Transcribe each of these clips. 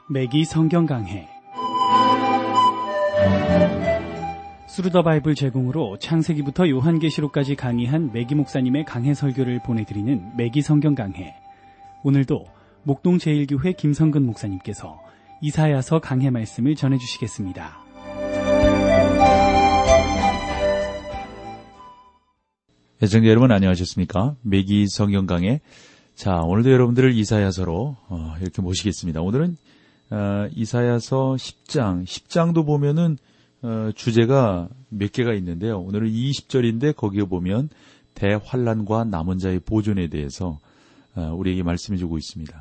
매기 성경 강해. 스루더 바이블 제공으로 창세기부터 요한계시록까지 강의한 매기 목사님의 강해 설교를 보내드리는 매기 성경 강해. 오늘도 목동 제1교회 김성근 목사님께서 이사야서 강해 말씀을 전해주시겠습니다. 애청자 여러분 안녕하셨습니까? 매기 성경 강해. 자, 오늘도 여러분들을 이사야서로 이렇게 모시겠습니다. 오늘은 이사야서 10장도 보면은 주제가 몇 개가 있는데요. 오늘은 20절인데 거기에 보면 대환란과 남은 자의 보존에 대해서 우리에게 말씀해주고 있습니다.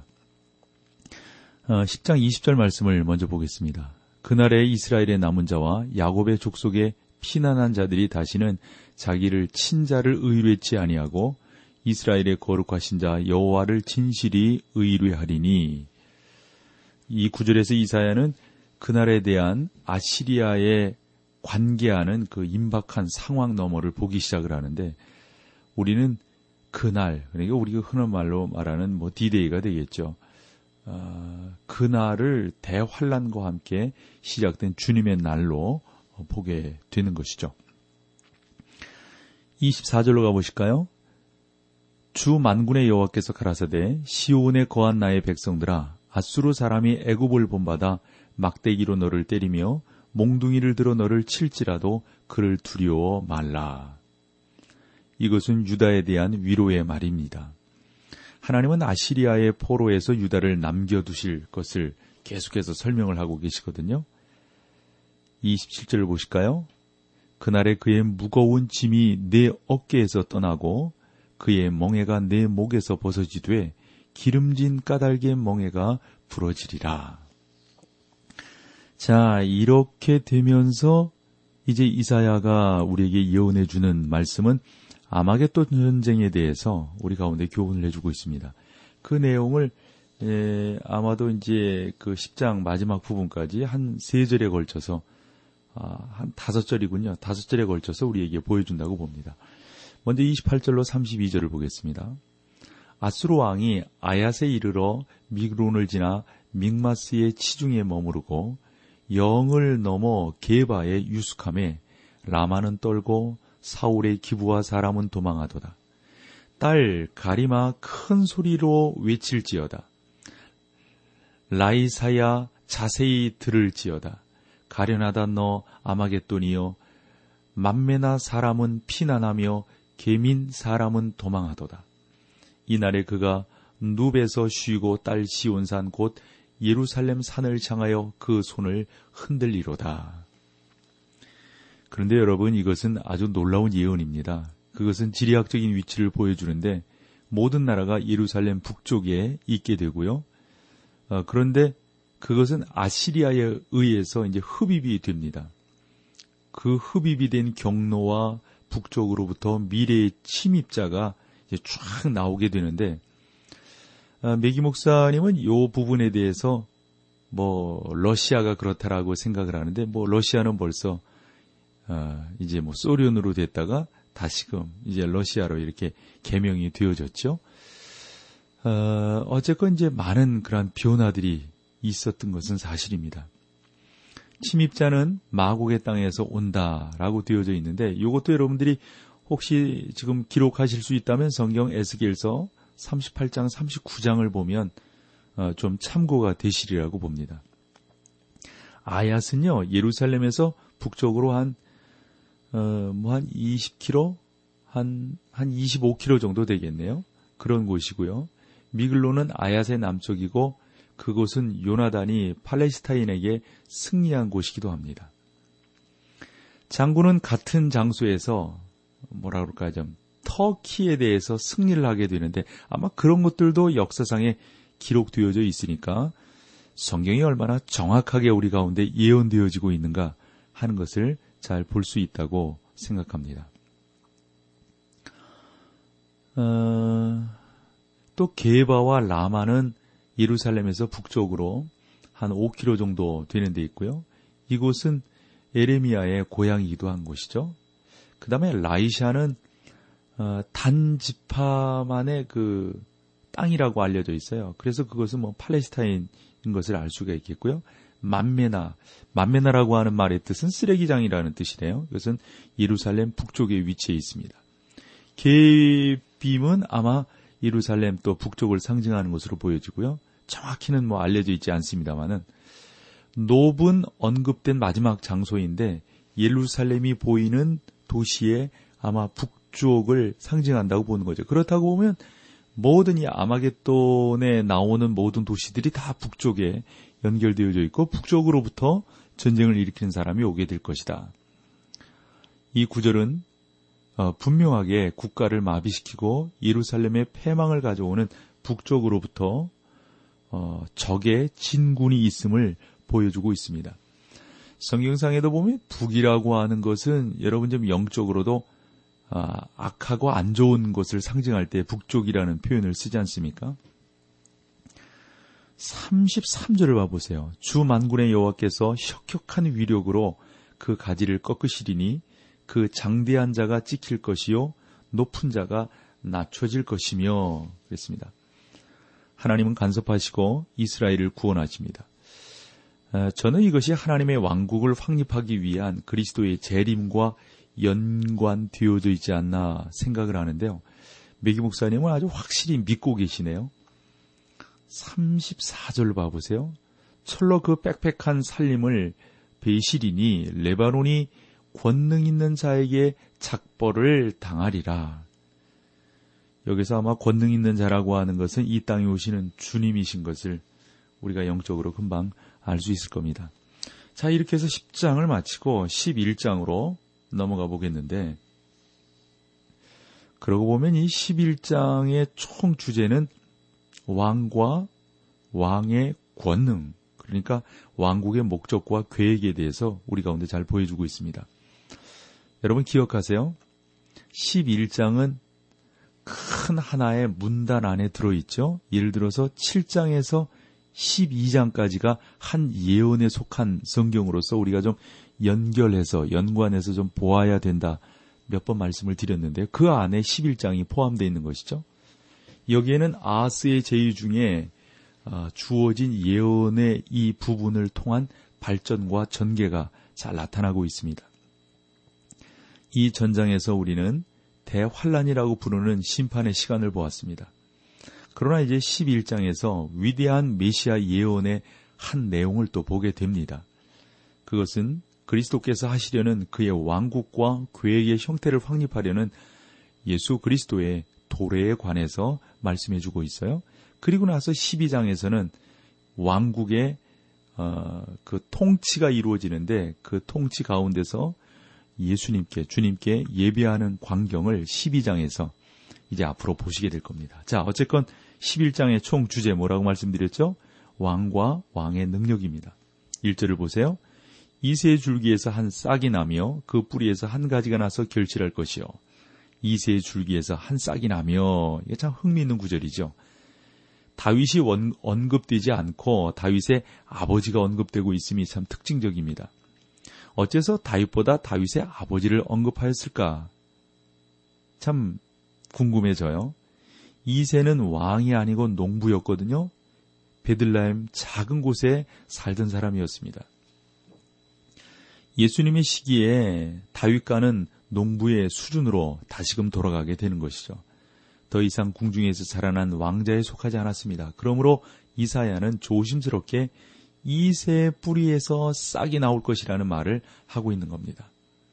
10장 20절 말씀을 먼저 보겠습니다. 그날에 이스라엘의 남은 자와 야곱의 족속의 피난한 자들이 다시는 자기를 친자를 의뢰치 아니하고 이스라엘의 거룩하신 자 여호와를 진실이 의뢰하리니. 이 구절에서 이사야는 그날에 대한 아시리아에 관계하는 그 임박한 상황 너머를 보기 시작을 하는데, 우리는 그날, 그러니까 우리가 흔한 말로 말하는 디데이가 되겠죠. 그날을 대환란과 함께 시작된 주님의 날로 보게 되는 것이죠. 24절로 가보실까요? 주 만군의 여호와께서 가라사대 시온에 거한 나의 백성들아, 앗수르 사람이 애굽을 본받아 막대기로 너를 때리며 몽둥이를 들어 너를 칠지라도 그를 두려워 말라. 이것은 유다에 대한 위로의 말입니다. 하나님은 아시리아의 포로에서 유다를 남겨두실 것을 계속해서 설명을 하고 계시거든요. 27절을 보실까요? 그날에 그의 무거운 짐이 내 어깨에서 떠나고 그의 멍에가 내 목에서 벗어지되 기름진 까닭의 멍에가 부러지리라. 자, 이렇게 되면서 이제 이사야가 우리에게 예언해 주는 말씀은 아마겟돈 전쟁에 대해서 우리 가운데 교훈을 해주고 있습니다. 그 내용을 아마도 이제 그 10장 마지막 부분까지 한 3절에 걸쳐서 한 5절이군요. 5절에 걸쳐서 우리에게 보여준다고 봅니다. 먼저 28절로 32절을 보겠습니다. 앗수르 왕이 아얏에 이르러 미그론을 지나 믹마스의 치중에 머무르고 영을 넘어 게바에 유숙함에 라마는 떨고 사울의 기부와 사람은 도망하도다. 딸 가리마 큰 소리로 외칠지어다. 라이사야 자세히 들을지어다. 가련하다 너 아마겟돈이여, 만매나 사람은 피난하며 개민 사람은 도망하도다. 이날에 그가 누베에서 쉬고 딸 시온산 곧 예루살렘 산을 향하여 그 손을 흔들리로다. 그런데 여러분, 이것은 아주 놀라운 예언입니다. 그것은 지리학적인 위치를 보여주는데 모든 나라가 예루살렘 북쪽에 있게 되고요. 그런데 그것은 아시리아에 의해서 이제 흡입이 됩니다. 그 흡입이 된 경로와 북쪽으로부터 미래의 침입자가 이제 쫙 나오게 되는데, 매기 목사님은 이 부분에 대해서 러시아가 그렇다라고 생각을 하는데, 러시아는 벌써 이제 소련으로 됐다가 다시금 이제 러시아로 이렇게 개명이 되어졌죠. 어쨌건 이제 많은 그런 변화들이 있었던 것은 사실입니다. 침입자는 마곡의 땅에서 온다라고 되어져 있는데, 이것도 여러분들이 혹시 지금 기록하실 수 있다면 성경 에스겔서 38장 39장을 보면 좀 참고가 되시리라고 봅니다. 아얏은요, 예루살렘에서 북쪽으로 한 20km, 한 25km 정도 되겠네요. 그런 곳이고요. 미글론은 아얏의 남쪽이고 그곳은 요나단이 팔레스타인에게 승리한 곳이기도 합니다. 장군은 같은 장소에서 좀 터키에 대해서 승리를 하게 되는데, 아마 그런 것들도 역사상에 기록되어져 있으니까 성경이 얼마나 정확하게 우리 가운데 예언되어지고 있는가 하는 것을 잘 볼 수 있다고 생각합니다. 또 게바와 라마는 예루살렘에서 북쪽으로 한 5km 정도 되는 데 있고요. 이곳은 에레미야의 고향이기도 한 곳이죠. 그 다음에 라이샤는 단 지파만의 땅이라고 알려져 있어요. 그래서 그것은 뭐 팔레스타인인 것을 알 수가 있겠고요. 만메나라고 하는 말의 뜻은 쓰레기장이라는 뜻이래요. 이것은 예루살렘 북쪽에 위치해 있습니다. 계빔은 아마 예루살렘 또 북쪽을 상징하는 것으로 보여지고요. 정확히는 뭐 알려져 있지 않습니다만은 놉은 언급된 마지막 장소인데 예루살렘이 보이는 도시의 아마 북쪽을 상징한다고 보는 거죠. 그렇다고 보면 모든 이 아마겟돈에 나오는 모든 도시들이 다 북쪽에 연결되어져 있고 북쪽으로부터 전쟁을 일으키는 사람이 오게 될 것이다. 이 구절은 분명하게 국가를 마비시키고 예루살렘의 패망을 가져오는 북쪽으로부터 적의 진군이 있음을 보여주고 있습니다. 성경상에도 보면 북이라고 하는 것은 여러분 좀 영적으로도 악하고 안 좋은 것을 상징할 때 북쪽이라는 표현을 쓰지 않습니까? 33절을 봐보세요. 주 만군의 여호와께서 혁혁한 위력으로 그 가지를 꺾으시리니 그 장대한 자가 찍힐 것이요 높은 자가 낮춰질 것이며 그랬습니다. 하나님은 간섭하시고 이스라엘을 구원하십니다. 저는 이것이 하나님의 왕국을 확립하기 위한 그리스도의 재림과 연관되어져 있지 않나 생각을 하는데요. 매기 목사님은 아주 확실히 믿고 계시네요. 34절 봐보세요. 철로 그 빽빽한 살림을 베시리니 레바논이 권능 있는 자에게 작벌을 당하리라. 여기서 아마 권능 있는 자라고 하는 것은 이 땅에 오시는 주님이신 것을 우리가 영적으로 금방 알 수 있을 겁니다. 자, 이렇게 해서 10장을 마치고 11장으로 넘어가 보겠는데, 그러고 보면 이 11장의 총 주제는 왕과 왕의 권능, 그러니까 왕국의 목적과 계획에 대해서 우리 가운데 잘 보여주고 있습니다. 여러분 기억하세요. 11장은 큰 하나의 문단 안에 들어있죠. 예를 들어서 7장에서 12장까지가 한 예언에 속한 성경으로서 우리가 좀 연결해서 연관해서 좀 보아야 된다 몇 번 말씀을 드렸는데 그 안에 11장이 포함되어 있는 것이죠. 여기에는 아하스의 제위 중에 주어진 예언의 이 부분을 통한 발전과 전개가 잘 나타나고 있습니다. 이 전장에서 우리는 대환란이라고 부르는 심판의 시간을 보았습니다. 그러나 이제 11장에서 위대한 메시아 예언의 한 내용을 또 보게 됩니다. 그것은 그리스도께서 하시려는 그의 왕국과 계획의 형태를 확립하려는 예수 그리스도의 도래에 관해서 말씀해주고 있어요. 그리고 나서 12장에서는 왕국의 그 통치가 이루어지는데 그 통치 가운데서 주님께 예배하는 광경을 12장에서 이제 앞으로 보시게 될 겁니다. 자, 어쨌건 11장의 총 주제 뭐라고 말씀드렸죠? 왕과 왕의 능력입니다. 1절을 보세요. 이새의 줄기에서 한 싹이 나며 그 뿌리에서 한 가지가 나서 결실할 것이요. 이새의 줄기에서 한 싹이 나며, 이게 참 흥미있는 구절이죠. 다윗이 언급되지 않고 다윗의 아버지가 언급되고 있음이 참 특징적입니다. 어째서 다윗보다 다윗의 아버지를 언급하였을까? 참 궁금해져요. 이새는 왕이 아니고 농부였거든요. 베들레헴 작은 곳에 살던 사람이었습니다. 예수님의 시기에 다윗과는 농부의 수준으로 다시금 돌아가게 되는 것이죠. 더 이상 궁중에서 자라난 왕자에 속하지 않았습니다. 그러므로 이사야는 조심스럽게 이새의 뿌리에서 싹이 나올 것이라는 말을 하고 있는 겁니다.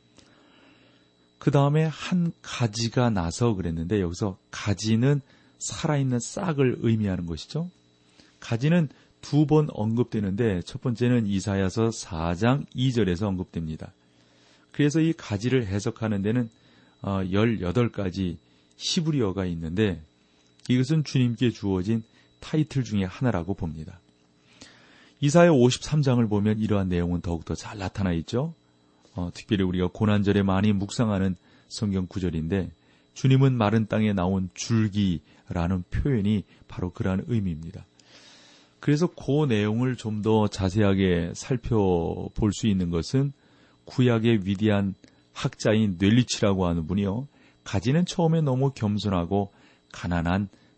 그 다음에 한 가지가 나서 그랬는데 여기서 가지는 살아있는 싹을 의미하는 것이죠. 가지는 두 번 언급되는데 첫 번째는 이사야서 4장 2절에서 언급됩니다. 그래서 이 가지를 해석하는 데는 18가지 히브리어가 있는데 이것은 주님께 주어진 타이틀 중에 하나라고 봅니다. 이사야 53장을 보면 이러한 내용은 더욱더 잘 나타나 있죠. 특별히 우리가 고난절에 많이 묵상하는 성경 구절인데 주님은 마른 땅에 나온 줄기라는 표현이 바로 그러한 의미입니다. 그래서 그 내용을 좀 더 자세하게 살펴볼 수 있는 것은 구약의 위대한 학자인 넬리치라고 하는 분이요. 가지는 처음에 너무 겸손하고 가난한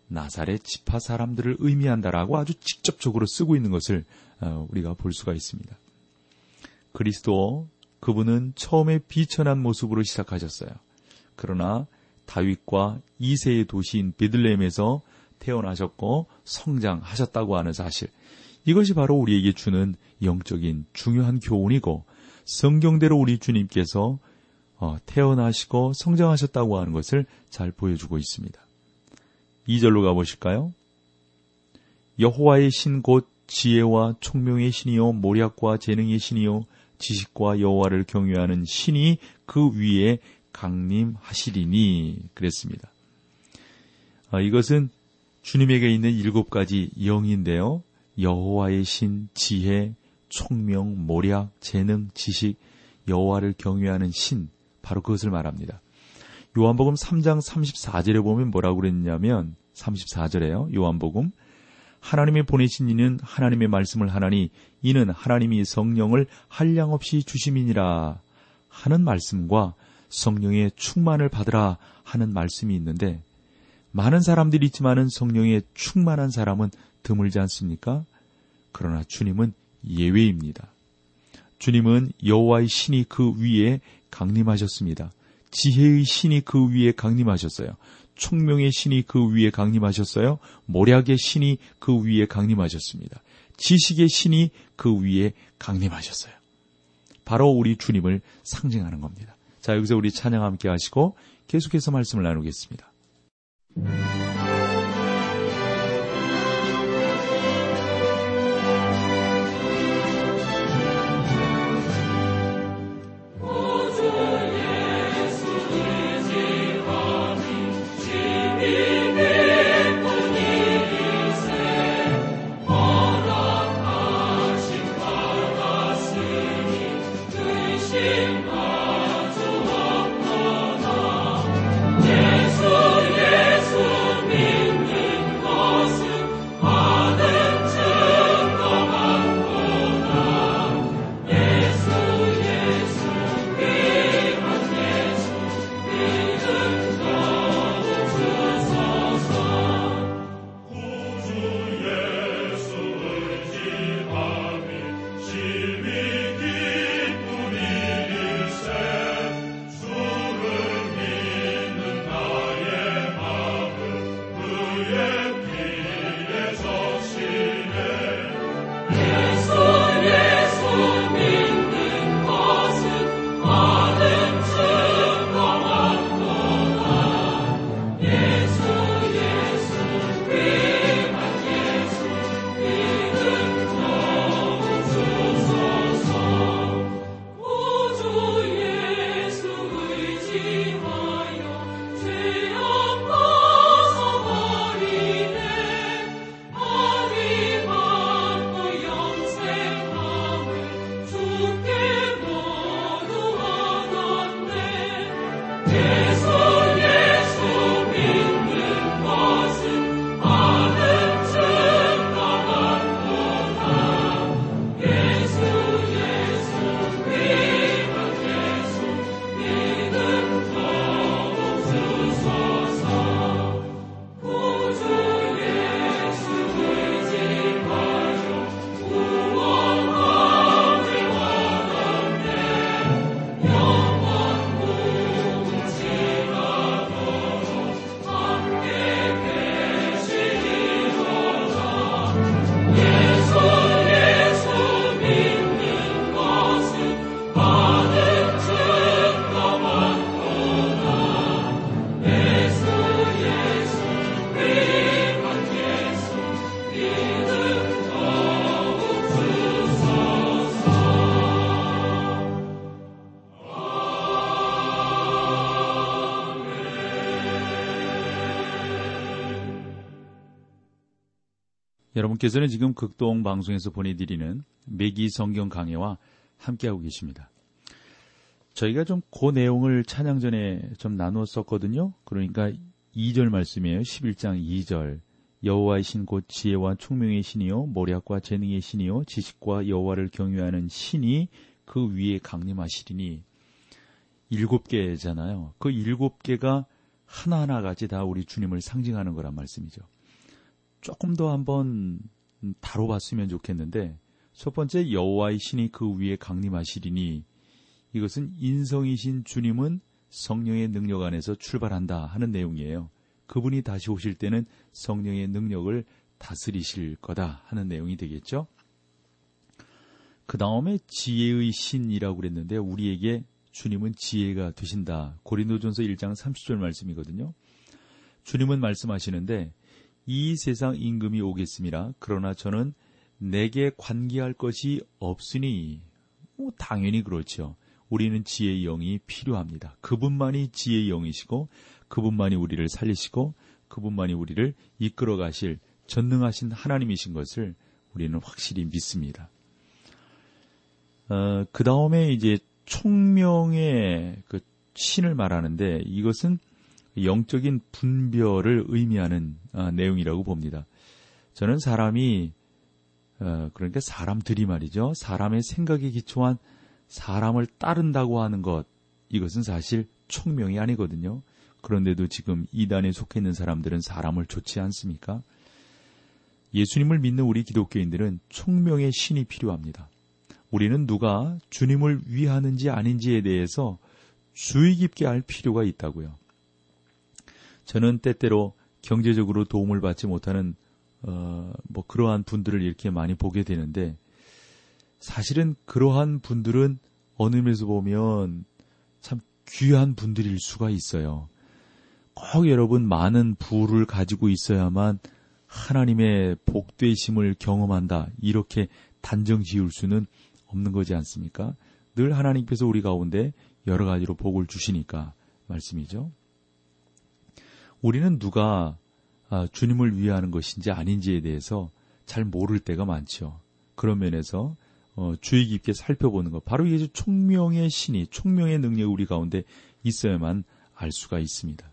나사렛 지파 사람들을 의미한다라고 아주 직접적으로 쓰고 있는 것을 우리가 볼 수가 있습니다. 그리스도, 그분은 처음에 비천한 모습으로 시작하셨어요. 그러나 다윗과 이세의 도시인 베들레헴에서 태어나셨고 성장하셨다고 하는 사실, 이것이 바로 우리에게 주는 영적인 중요한 교훈이고, 성경대로 우리 주님께서 태어나시고 성장하셨다고 하는 것을 잘 보여주고 있습니다. 2절로 가보실까요? 여호와의 신 곧 지혜와 총명의 신이요 모략과 재능의 신이요 지식과 여호와를 경외하는 신이 그 위에 강림하시리니 그랬습니다. 이것은 주님에게 있는 7가지 영인데요. 여호와의 신, 지혜, 총명, 모략, 재능, 지식, 여호와를 경외하는 신, 바로 그것을 말합니다. 요한복음 3장 34절에 보면 뭐라고 그랬냐면 34절에요. 요한복음, 하나님이 보내신 이는 하나님의 말씀을 하나니 이는 하나님이 성령을 한량없이 주심이니라 하는 말씀과 성령의 충만을 받으라 하는 말씀이 있는데, 많은 사람들이 있지만은 성령에 충만한 사람은 드물지 않습니까? 그러나 주님은 예외입니다. 주님은 여호와의 신이 그 위에 강림하셨습니다. 지혜의 신이 그 위에 강림하셨어요. 총명의 신이 그 위에 강림하셨어요. 모략의 신이 그 위에 강림하셨습니다. 지식의 신이 그 위에 강림하셨어요. 바로 우리 주님을 상징하는 겁니다. 자, 여기서 우리 찬양 함께 하시고 계속해서 말씀을 나누겠습니다. 여러분께서는 지금 극동 방송에서 보내드리는 매기 성경 강해와 함께하고 계십니다. 저희가 좀 그 내용을 찬양 전에 좀 나누었었거든요. 그러니까 2절 말씀이에요. 11장 2절. 여호와의 신 곧 지혜와 총명의 신이요 모략과 재능의 신이요 지식과 여호와를 경외하는 신이 그 위에 강림하시리니, 7개잖아요. 그 7개가 하나하나 같이 다 우리 주님을 상징하는 거란 말씀이죠. 조금 더 한번 다뤄봤으면 좋겠는데, 첫 번째, 여호와의 신이 그 위에 강림하시리니, 이것은 인성이신 주님은 성령의 능력 안에서 출발한다 하는 내용이에요. 그분이 다시 오실 때는 성령의 능력을 다스리실 거다 하는 내용이 되겠죠. 그 다음에 지혜의 신이라고 그랬는데, 우리에게 주님은 지혜가 되신다. 고린도전서 1장 30절 말씀이거든요. 주님은 말씀하시는데, 이 세상 임금이 오겠습니다. 그러나 저는 내게 관계할 것이 없으니, 당연히 그렇죠. 우리는 지혜의 영이 필요합니다. 그분만이 지혜의 영이시고, 그분만이 우리를 살리시고, 그분만이 우리를 이끌어 가실 전능하신 하나님이신 것을 우리는 확실히 믿습니다. 그 다음에 이제 총명의 그 신을 말하는데, 이것은 영적인 분별을 의미하는 내용이라고 봅니다. 저는 사람이, 그러니까 사람들이 말이죠. 사람의 생각에 기초한 사람을 따른다고 하는 것, 이것은 사실 총명이 아니거든요. 그런데도 지금 이단에 속해 있는 사람들은 사람을 좋지 않습니까? 예수님을 믿는 우리 기독교인들은 총명의 신이 필요합니다. 우리는 누가 주님을 위하는지 아닌지에 대해서 주의 깊게 알 필요가 있다고요. 저는 때때로 경제적으로 도움을 받지 못하는 그러한 분들을 이렇게 많이 보게 되는데, 사실은 그러한 분들은 어느 면에서 보면 참 귀한 분들일 수가 있어요. 꼭 여러분 많은 부를 가지고 있어야만 하나님의 복되심을 경험한다, 이렇게 단정 지을 수는 없는 거지 않습니까? 늘 하나님께서 우리 가운데 여러 가지로 복을 주시니까 말씀이죠. 우리는 누가 주님을 위하는 것인지 아닌지에 대해서 잘 모를 때가 많죠. 그런 면에서 주의 깊게 살펴보는 것, 바로 이게 총명의 신이, 총명의 능력이 우리 가운데 있어야만 알 수가 있습니다.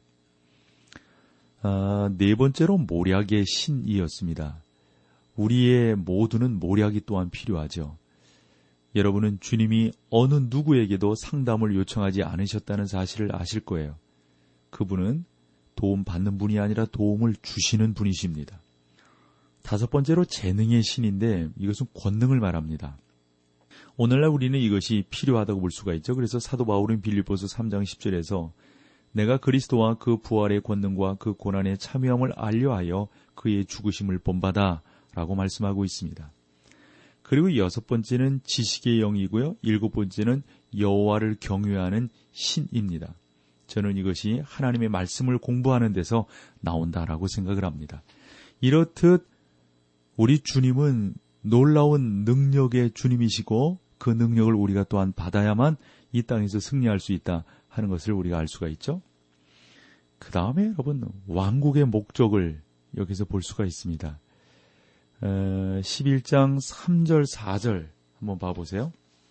네 번째로 모략의 신이었습니다. 우리의 모두는 모략이 또한 필요하죠. 여러분은 주님이 어느 누구에게도 상담을 요청하지 않으셨다는 사실을 아실 거예요. 그분은 도움 받는 분이 아니라 도움을 주시는 분이십니다. 다섯 번째로 재능의 신인데, 이것은 권능을 말합니다. 오늘날 우리는 이것이 필요하다고 볼 수가 있죠. 그래서 사도 바울은 빌립보서 3장 10절에서 내가 그리스도와 그 부활의 권능과 그 고난의 참여함을 알려하여 그의 죽으심을 본받아 라고 말씀하고 있습니다. 그리고 여섯 번째는 지식의 영이고요. 일곱 번째는 여호와를 경외하는 신입니다. 저는 이것이 하나님의 말씀을 공부하는 데서 나온다라고 생각을 합니다. 이렇듯 우리 주님은 놀라운 능력의 주님이시고, 그 능력을 우리가 또한 받아야만 이 땅에서 승리할 수 있다 하는 것을 우리가 알 수가 있죠. 그 다음에 여러분, 왕국의 목적을 여기서 볼 수가 있습니다. 11장 3절 4절 한번 봐보세요.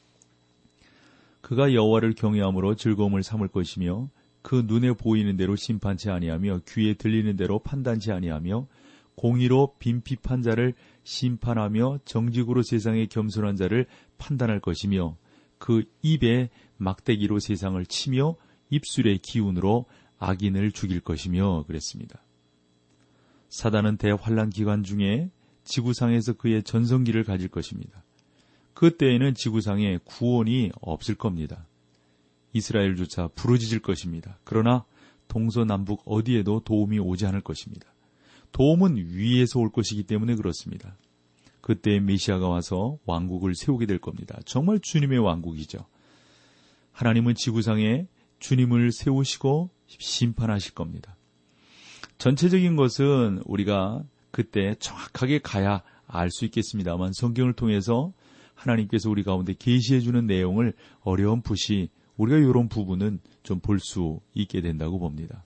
그가 여호와를 경외함으로 즐거움을 삼을 것이며 그 눈에 보이는 대로 심판치 아니하며 귀에 들리는 대로 판단치 아니하며 공의로 빈핍한 자를 심판하며 정직으로 세상에 겸손한 자를 판단할 것이며 그 입에 막대기로 세상을 치며 입술의 기운으로 악인을 죽일 것이며 그랬습니다. 사단은 대환란 기간 중에 지구상에서 그의 전성기를 가질 것입니다. 그때에는 지구상에 구원이 없을 겁니다. 이스라엘조차 부르짖을 것입니다. 그러나 동서남북 어디에도 도움이 오지 않을 것입니다. 도움은 위에서 올 것이기 때문에 그렇습니다. 그때 메시아가 와서 왕국을 세우게 될 겁니다. 정말 주님의 왕국이죠. 하나님은 지구상에 주님을 세우시고 심판하실 겁니다. 전체적인 것은 우리가 그때 정확하게 가야 알 수 있겠습니다만, 성경을 통해서 하나님께서 우리 가운데 계시해 주는 내용을 어렴풋이 우리가 이런 부분은 좀 볼 수 있게 된다고 봅니다.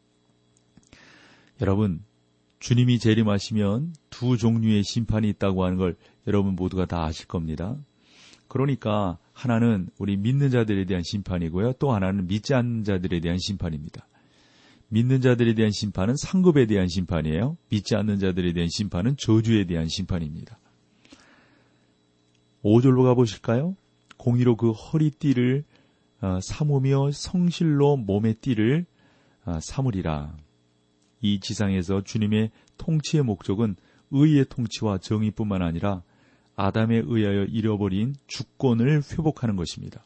여러분, 주님이 재림하시면 두 종류의 심판이 있다고 하는 걸 여러분 모두가 다 아실 겁니다. 그러니까 하나는 우리 믿는 자들에 대한 심판이고요. 또 하나는 믿지 않는 자들에 대한 심판입니다. 믿는 자들에 대한 심판은 상급에 대한 심판이에요. 믿지 않는 자들에 대한 심판은 저주에 대한 심판입니다. 5절로 가보실까요? 공의로 그 허리띠를 삼으며 성실로 몸의 띠를 삼으리라. 이 지상에서 주님의 통치의 목적은 의의 통치와 정의뿐만 아니라 아담에 의하여 잃어버린 주권을 회복하는 것입니다.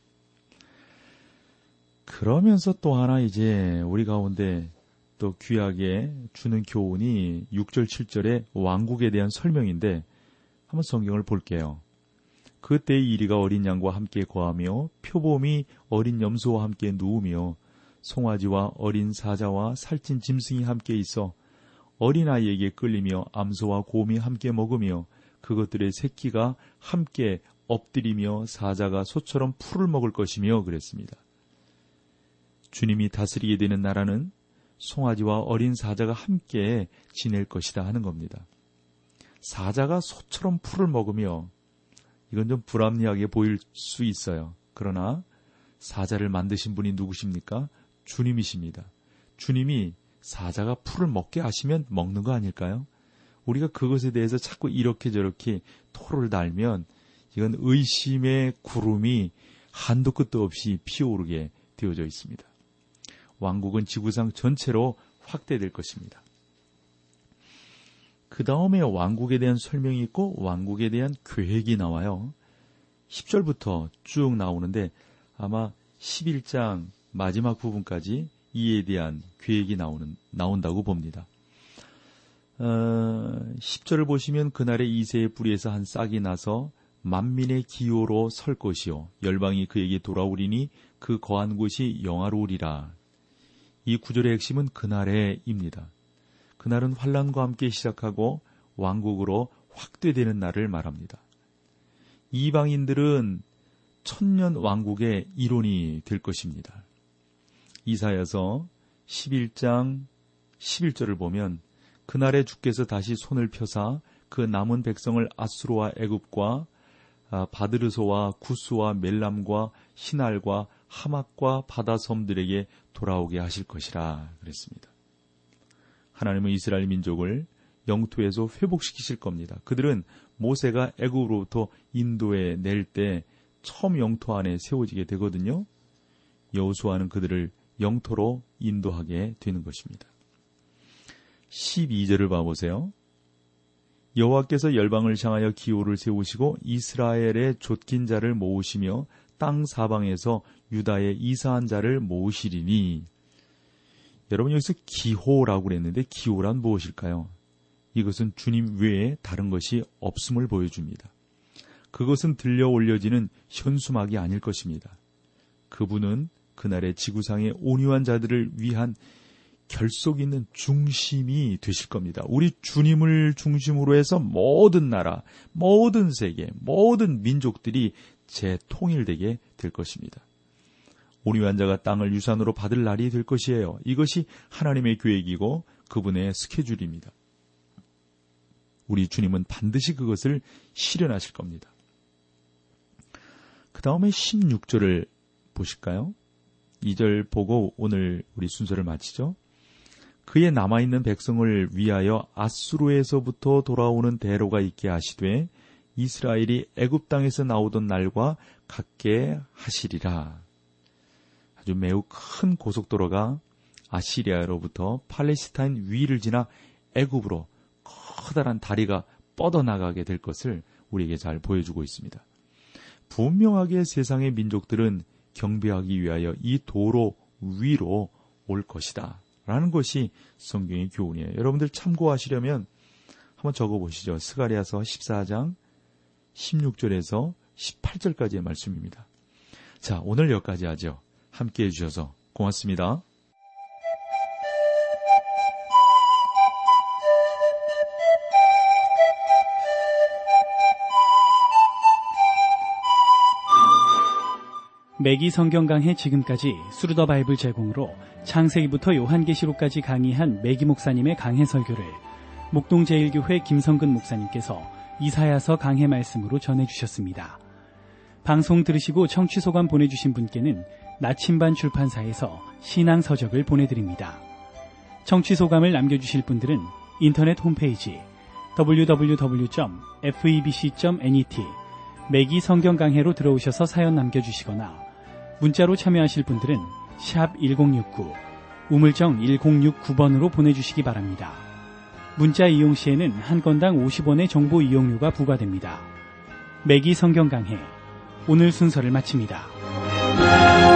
그러면서 또 하나 이제 우리 가운데 또 귀하게 주는 교훈이 6절 7절의 왕국에 대한 설명인데 한번 성경을 볼게요. 그때 이리가 어린 양과 함께 거하며 표범이 어린 염소와 함께 누우며 송아지와 어린 사자와 살찐 짐승이 함께 있어 어린아이에게 끌리며 암소와 곰이 함께 먹으며 그것들의 새끼가 함께 엎드리며 사자가 소처럼 풀을 먹을 것이며 그랬습니다. 주님이 다스리게 되는 나라는 송아지와 어린 사자가 함께 지낼 것이다 하는 겁니다. 사자가 소처럼 풀을 먹으며, 이건 좀 불합리하게 보일 수 있어요. 그러나 사자를 만드신 분이 누구십니까? 주님이십니다. 주님이 사자가 풀을 먹게 하시면 먹는 거 아닐까요? 우리가 그것에 대해서 자꾸 이렇게 저렇게 토를 달면 이건 의심의 구름이 한도 끝도 없이 피어오르게 되어져 있습니다. 왕국은 지구상 전체로 확대될 것입니다. 그 다음에 왕국에 대한 설명이 있고 왕국에 대한 계획이 나와요. 10절부터 쭉 나오는데 아마 11장 마지막 부분까지 이에 대한 계획이 나온다고 봅니다. 10절을 보시면 그날의 이새의 뿌리에서 한 싹이 나서 만민의 기호로 설 것이요 열방이 그에게 돌아오리니 그 거한 곳이 영화로우리라. 이 구절의 핵심은 그날에입니다. 그날은 환란과 함께 시작하고 왕국으로 확대되는 날을 말합니다. 이방인들은 천년 왕국의 일원이 될 것입니다. 이사야서 11장 11절을 보면 그날에 주께서 다시 손을 펴사 그 남은 백성을 아수르와 애굽과 바드르소와 구스와 멜람과 시날과 하맛과 바다섬들에게 돌아오게 하실 것이라 그랬습니다. 하나님은 이스라엘 민족을 영토에서 회복시키실 겁니다. 그들은 모세가 애굽으로부터 인도에 낼 때 처음 영토 안에 세워지게 되거든요. 여호수아는 그들을 영토로 인도하게 되는 것입니다. 12절을 봐보세요. 여호와께서 열방을 향하여 기호를 세우시고 이스라엘의 쫓긴 자를 모으시며 땅 사방에서 유다의 이사한 자를 모으시리니. 여러분 여기서 기호라고 그랬는데 기호란 무엇일까요? 이것은 주님 외에 다른 것이 없음을 보여줍니다. 그것은 들려 올려지는 현수막이 아닐 것입니다. 그분은 그날의 지구상의 온유한 자들을 위한 결속 있는 중심이 되실 겁니다. 우리 주님을 중심으로 해서 모든 나라, 모든 세계, 모든 민족들이 재통일되게 될 것입니다. 온유한 자가 땅을 유산으로 받을 날이 될 것이에요. 이것이 하나님의 계획이고 그분의 스케줄입니다. 우리 주님은 반드시 그것을 실현하실 겁니다. 그 다음에 16절을 보실까요? 2절 보고 오늘 우리 순서를 마치죠. 그의 남아있는 백성을 위하여 아수르에서부터 돌아오는 대로가 있게 하시되 이스라엘이 애굽 땅에서 나오던 날과 같게 하시리라. 아주 매우 큰 고속도로가 아시리아로부터 팔레스타인 위를 지나 애굽으로 커다란 다리가 뻗어나가게 될 것을 우리에게 잘 보여주고 있습니다. 분명하게 세상의 민족들은 경배하기 위하여 이 도로 위로 올 것이다 라는 것이 성경의 교훈이에요. 여러분들 참고하시려면 한번 적어보시죠. 스가랴서 14장 16절에서 18절까지의 말씀입니다. 자, 오늘 여기까지 하죠. 함께해 주셔서 고맙습니다. 매기 성경 강해 지금까지 스루더 바이블 제공으로 창세기부터 요한계시록까지 강의한 매기 목사님의 강해 설교를 목동제일교회 김성근 목사님께서 이사야서 강해 말씀으로 전해주셨습니다. 방송 들으시고 청취소감 보내주신 분께는 나침반 출판사에서 신앙서적을 보내드립니다. 청취소감을 남겨주실 분들은 인터넷 홈페이지 www.febc.net 매기 성경 강해로 들어오셔서 사연 남겨주시거나 문자로 참여하실 분들은 샵 1069 우물정 1069번으로 보내주시기 바랍니다. 문자 이용 시에는 한 건당 50원의 정보 이용료가 부과됩니다. 매기 성경 강해 오늘 순서를 마칩니다.